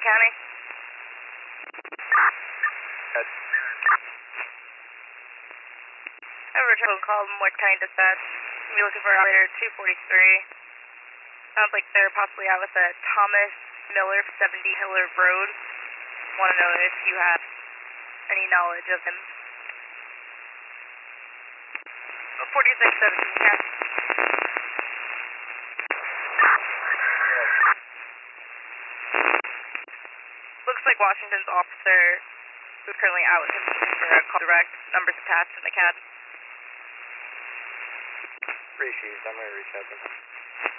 County. I have a return call from West County Dispatch. We're looking for operator 243. Sounds like they're possibly out with a Thomas Miller, 70 Hiller Road. Want to know if you have any knowledge of him. 4617, yeah. Looks like Washington's officer who's currently out with him for a call direct. Numbers attached in the CAD. Appreciate it. I'm going to reach out to them.